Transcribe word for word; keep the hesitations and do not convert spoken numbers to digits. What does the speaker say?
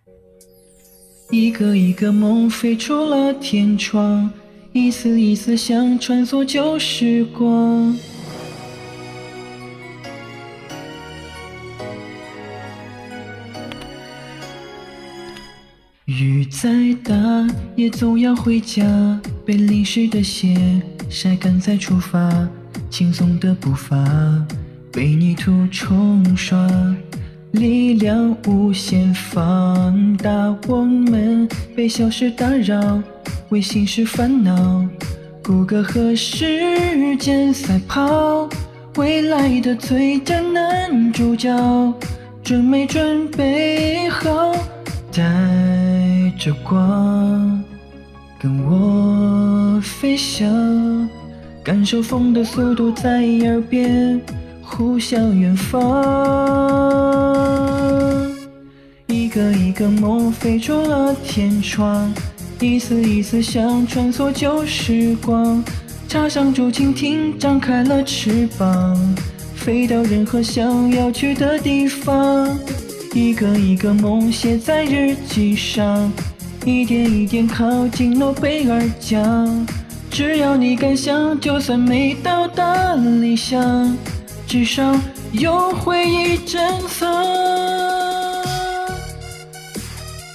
一个一个梦飞出了天窗，一丝一丝想穿梭旧时光。雨再大也总要回家，被淋湿的鞋晒干再出发，轻松的步伐被泥土冲刷，力量无限放大，我们被小事打扰，为心事烦恼，骨骼和时间赛跑，未来的最佳男主角，准没准备好，带着光跟我飞翔，感受风的速度在耳边呼向远方。一个一个梦飞出了天窗，一丝一丝想穿梭旧时光，插上竹蜻蜓，张开了翅膀，飞到任何想要去的地方。一个一个梦写在日记上，一点一点靠近诺贝尔奖。只要你敢想，就算没到达理想，至少有回忆珍藏。